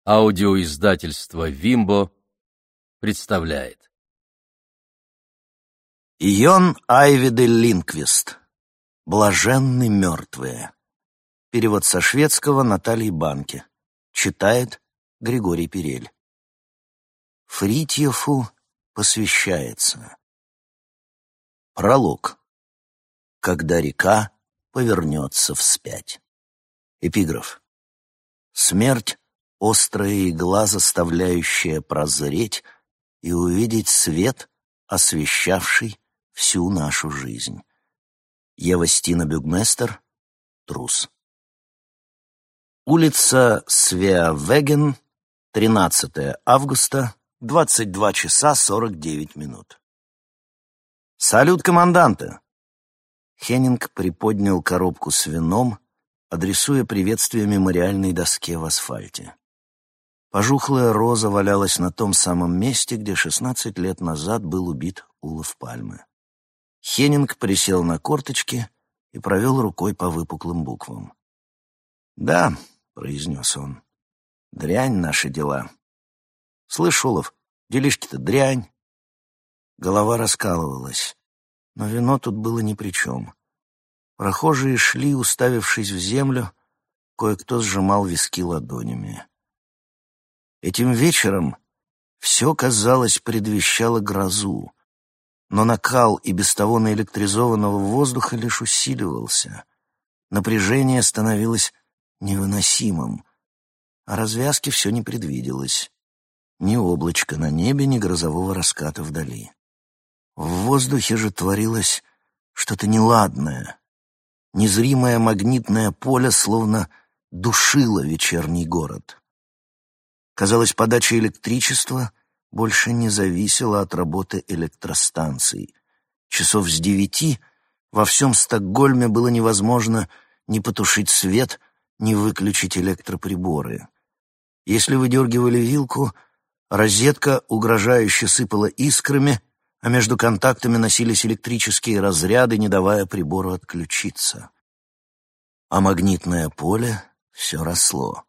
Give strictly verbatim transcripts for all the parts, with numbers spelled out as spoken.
Аудиоиздательство «Вимбо» представляет. Йон Айвиде Линквист. «Блаженны мертвые». Перевод со шведского Натальи Банке. Читает Григорий Перель. Фритьёфу посвящается. Пролог. Когда река повернется вспять. Эпиграф. Смерть — острая игла, заставляющая прозреть и увидеть свет, освещавший всю нашу жизнь. Ева Стина Бюгместер, «Трус». Улица Свеавеген, тринадцатое августа, двадцать два часа сорок девять минут. «Салют, команданта!» Хеннинг приподнял коробку с вином, адресуя приветствие мемориальной доске в асфальте. Пожухлая роза валялась на том самом месте, где шестнадцать лет назад был убит Улов Пальме. Хеннинг присел на корточки и провел рукой по выпуклым буквам. «Да», — произнес он, — «дрянь наши дела». «Слышь, Улов, делишки-то дрянь». Голова раскалывалась, но вино тут было ни при чем. Прохожие шли, уставившись в землю, кое-кто сжимал виски ладонями. Этим вечером все, казалось, предвещало грозу, но накал и без того наэлектризованного воздуха лишь усиливался. Напряжение становилось невыносимым, а развязки все не предвиделось. Ни облачка на небе, ни грозового раската вдали. В воздухе же творилось что-то неладное. Незримое магнитное поле словно душило вечерний город. Казалось, подача электричества больше не зависела от работы электростанций. Часов с девяти во всем Стокгольме было невозможно ни потушить свет, ни выключить электроприборы. Если выдергивали вилку, розетка угрожающе сыпала искрами, а между контактами носились электрические разряды, не давая прибору отключиться. А магнитное поле все росло.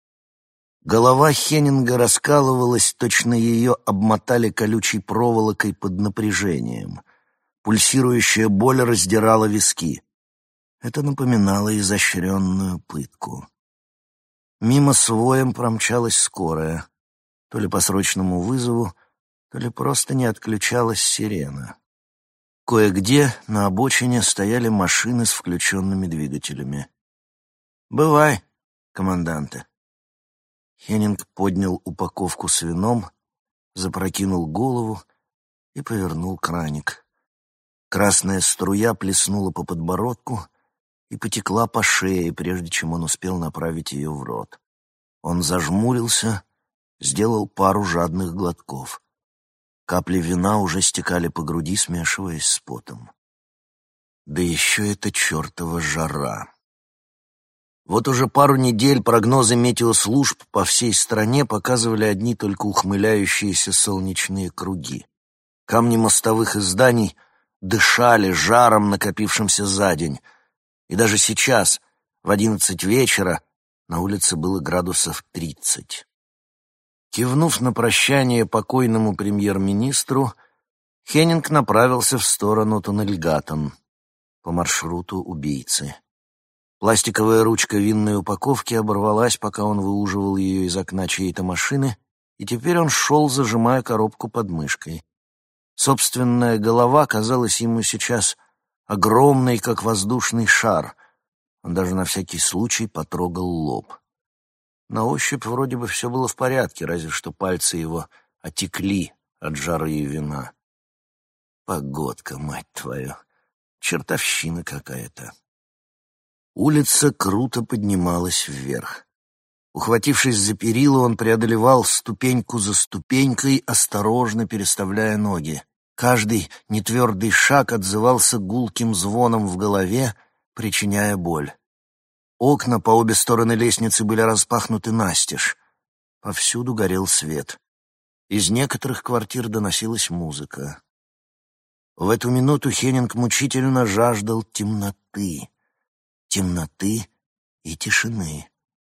Голова Хеннинга раскалывалась, точно ее обмотали колючей проволокой под напряжением. Пульсирующая боль раздирала виски. Это напоминало изощренную пытку. Мимо с воем промчалась скорая. То ли по срочному вызову, то ли просто не отключалась сирена. Кое-где на обочине стояли машины с включенными двигателями. «Бывай, команданты». Хеннинг поднял упаковку с вином, запрокинул голову и повернул краник. Красная струя плеснула по подбородку и потекла по шее, прежде чем он успел направить ее в рот. Он зажмурился, сделал пару жадных глотков. Капли вина уже стекали по груди, смешиваясь с потом. Да еще эта чертова жара. Вот уже пару недель прогнозы метеослужб по всей стране показывали одни только ухмыляющиеся солнечные круги. Камни мостовых и зданий дышали жаром, накопившимся за день. И даже сейчас, в одиннадцать вечера, на улице было градусов тридцать. Кивнув на прощание покойному премьер-министру, Хеннинг направился в сторону Туннельгаттен по маршруту убийцы. Пластиковая ручка винной упаковки оборвалась, пока он выуживал ее из окна чьей-то машины, и теперь он шел, зажимая коробку под мышкой. Собственная голова казалась ему сейчас огромной, как воздушный шар. Он даже на всякий случай потрогал лоб. На ощупь вроде бы все было в порядке, разве что пальцы его отекли от жары и вина. Погодка, мать твою, чертовщина какая-то. Улица круто поднималась вверх. Ухватившись за перила, он преодолевал ступеньку за ступенькой, осторожно переставляя ноги. Каждый нетвердый шаг отзывался гулким звоном в голове, причиняя боль. Окна по обе стороны лестницы были распахнуты настежь. Повсюду горел свет. Из некоторых квартир доносилась музыка. В эту минуту Хеннинг мучительно жаждал темноты. Темноты и тишины.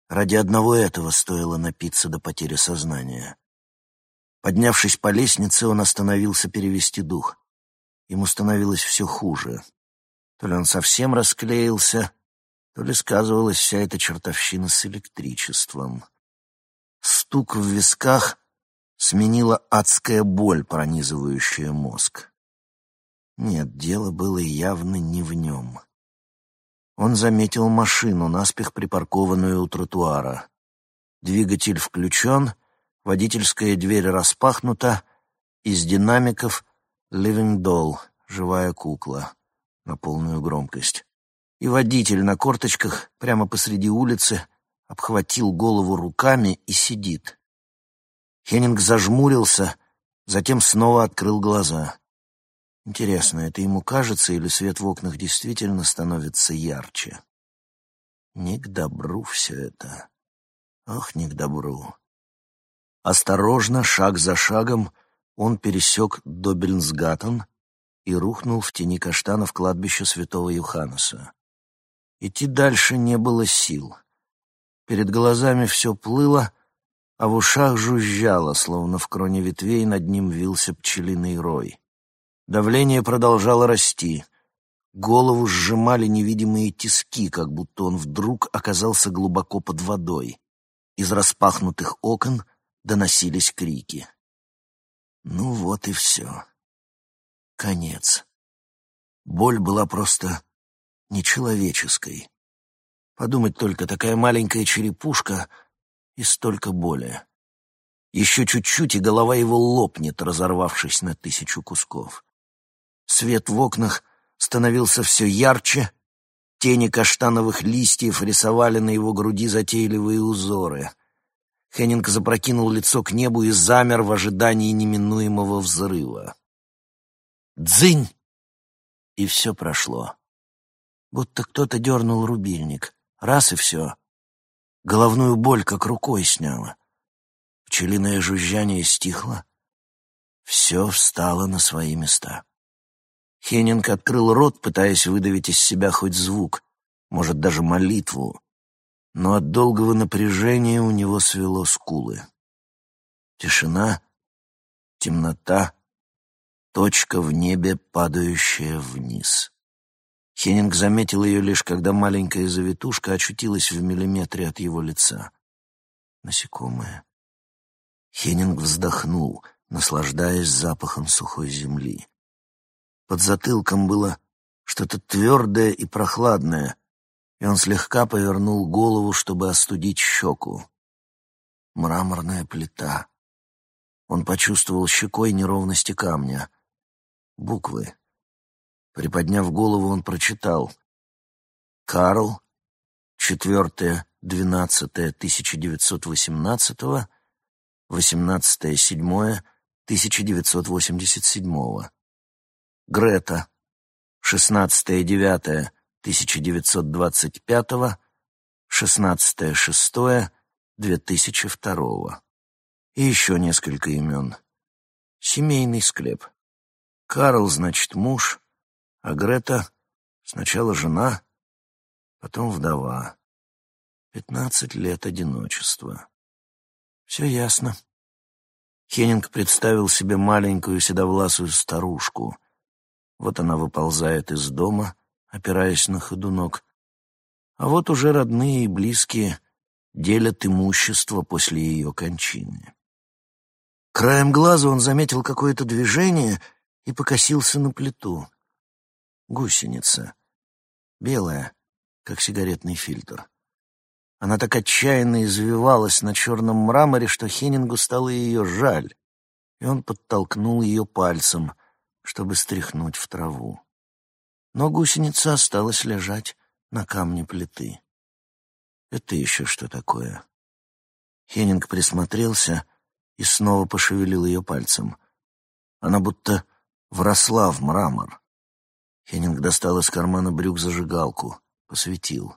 Ради одного этого стоило напиться до потери сознания. Поднявшись по лестнице, он остановился перевести дух. Ему становилось все хуже. То ли он совсем расклеился, то ли сказывалась вся эта чертовщина с электричеством. Стук в висках сменила адская боль, пронизывающая мозг. Нет, дело было явно не в нем. Он заметил машину, наспех припаркованную у тротуара. Двигатель включен, водительская дверь распахнута, из динамиков «Living Doll» — живая кукла на полную громкость. И водитель на корточках прямо посреди улицы обхватил голову руками и сидит. Хеннинг зажмурился, затем снова открыл глаза. Интересно, это ему кажется, или свет в окнах действительно становится ярче? Не к добру все это. Ох, не к добру. Осторожно, шаг за шагом, он пересек Добельнсгаттен и рухнул в тени каштанов кладбища святого Йоханнеса. Идти дальше не было сил. Перед глазами все плыло, а в ушах жужжало, словно в кроне ветвей над ним вился пчелиный рой. Давление продолжало расти. Голову сжимали невидимые тиски, как будто он вдруг оказался глубоко под водой. Из распахнутых окон доносились крики. Ну вот и все. Конец. Боль была просто нечеловеческой. Подумать только, такая маленькая черепушка и столько боли. Еще чуть-чуть, и голова его лопнет, разорвавшись на тысячу кусков. Свет в окнах становился все ярче, тени каштановых листьев рисовали на его груди затейливые узоры. Хеннинг запрокинул лицо к небу и замер в ожидании неминуемого взрыва. Дзынь! И все прошло. Будто кто-то дернул рубильник. Раз и все. Головную боль как рукой сняло. Пчелиное жужжание стихло. Все встало на свои места. Хеннинг открыл рот, пытаясь выдавить из себя хоть звук, может, даже молитву, но от долгого напряжения у него свело скулы. Тишина, темнота, точка в небе, падающая вниз. Хеннинг заметил ее лишь, когда маленькая завитушка очутилась в миллиметре от его лица. Насекомое. Хеннинг вздохнул, наслаждаясь запахом сухой земли. Под затылком было что-то твердое и прохладное, и он слегка повернул голову, чтобы остудить щеку. Мраморная плита. Он почувствовал щекой неровности камня. Буквы. Приподняв голову, он прочитал: Карл, четвёртое двенадцатое тысяча девятьсот восемнадцатого, восемнадцатое седьмое тысяча девятьсот восемьдесят седьмого. Грета, шестнадцатое девятое тысяча девятьсот двадцать пятого, шестнадцатое шестое две тысячи второго. И еще несколько имен. Семейный склеп. Карл, значит, муж, а Грета сначала жена, потом вдова. Пятнадцать лет одиночества. Все ясно. Хеннинг представил себе маленькую седовласую старушку. Вот она выползает из дома, опираясь на ходунок. А вот уже родные и близкие делят имущество после ее кончины. Краем глаза он заметил какое-то движение и покосился на плиту. Гусеница. Белая, как сигаретный фильтр. Она так отчаянно извивалась на черном мраморе, что Хеннингу стало ее жаль, и он подтолкнул ее пальцем, чтобы стряхнуть в траву. Но гусеница осталась лежать на камне плиты. Это еще что такое? Хеннинг присмотрелся и снова пошевелил ее пальцем. Она будто вросла в мрамор. Хеннинг достал из кармана брюк зажигалку, посветил.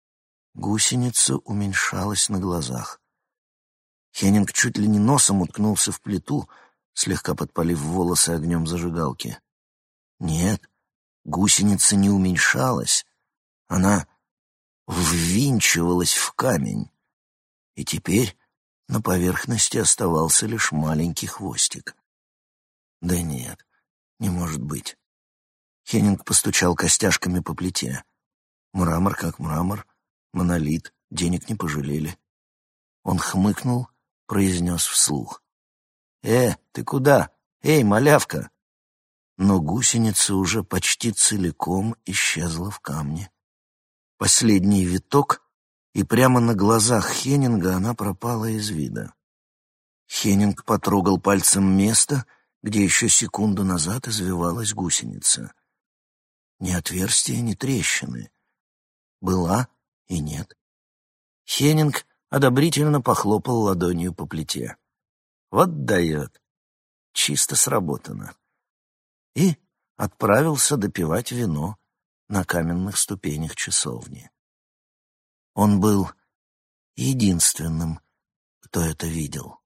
Гусеница уменьшалась на глазах. Хеннинг чуть ли не носом уткнулся в плиту, слегка подпалив волосы огнем зажигалки. Нет, гусеница не уменьшалась. Она ввинчивалась в камень, и теперь на поверхности оставался лишь маленький хвостик. Да нет, не может быть. Хеннинг постучал костяшками по плите. Мрамор как мрамор, монолит, денег не пожалели. Он хмыкнул, произнес вслух: «Э, ты куда? Эй, малявка!» Но гусеница уже почти целиком исчезла в камне. Последний виток, и прямо на глазах Хеннинга она пропала из вида. Хеннинг потрогал пальцем место, где еще секунду назад извивалась гусеница. Ни отверстия, ни трещины. Была и нет. Хеннинг одобрительно похлопал ладонью по плите. Вот дает. Чисто сработано. И отправился допивать вино на каменных ступенях часовни. Он был единственным, кто это видел.